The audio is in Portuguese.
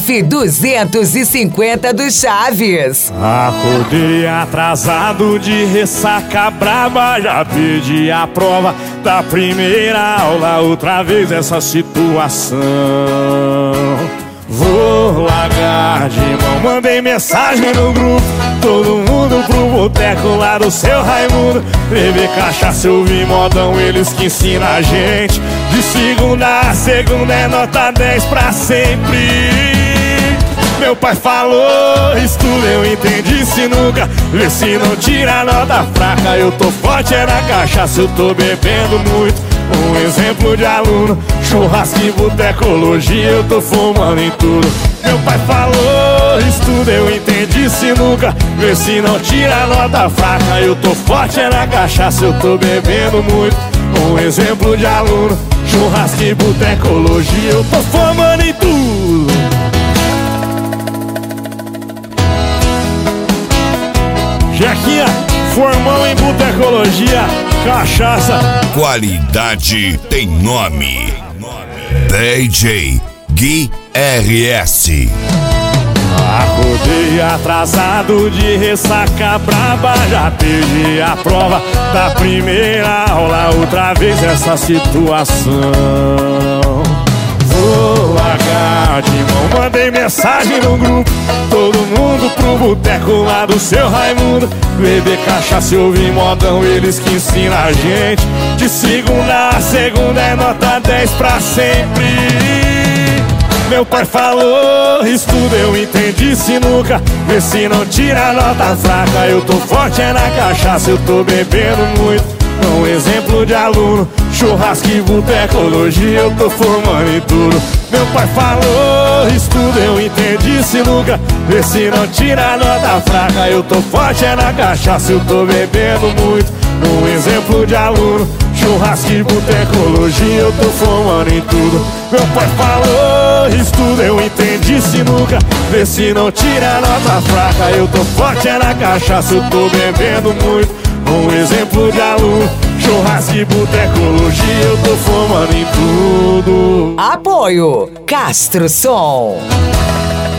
F250 do Chaves. Acordei atrasado de ressaca braba, já perdi a prova da primeira aula, outra vez essa situação. Vou largar de mão, mandei mensagem no grupo, todo mundo pro boteco lá do seu Raimundo. Beber cachaça, ouvir modão, eles que ensinam a gente. De segunda a segunda é nota 10 pra sempre. Meu pai falou, estuda, eu entendi sinuca, vê se não tira a nota fraca. Eu tô forte é na cachaça, eu tô bebendo muito. Um exemplo de aluno, churrasco e botecologia, eu tô fumando em tudo. Meu pai falou, estuda, eu entendi sinuca, vê se não tira a nota fraca. Eu tô forte é na cachaça, eu tô bebendo muito. Um exemplo de aluno, churrasco e botecologia, eu tô fumando em tudo. Jequinha, formão em botecologia, cachaça. Qualidade tem nome. DJ Gui RS. Acordei atrasado de ressaca braba, já perdi a prova da primeira aula, outra vez essa situação. Vou largar de mão, mandei mensagem no grupo, todo mundo pro boteco lá do seu Raimundo. Beber cachaça e ouvir modão, eles que ensinam a gente. De segunda a segunda é nota 10 pra sempre. Meu pai falou, estuda, eu entendi sinuca, vê se não tira a nota fraca. Eu tô forte é na cachaça, eu tô bebendo muito. Um exemplo de aluno, churrasco e botecologia, eu tô formando em tudo. Meu pai falou, estuda, eu entendi sinuca, vê se não tira a nota fraca. Eu tô forte é na cachaça, eu tô bebendo muito. Um exemplo de aluno, churrasco e botecologia, eu tô fumando em tudo. Meu pai falou, estuda, eu entendi sinuca, vê se não tira a nota fraca. Eu tô forte é na cachaça, eu tô bebendo muito. Um exemplo de aluno, churrasco e botecologia, eu tô fumando em tudo. Apoio Castro Som.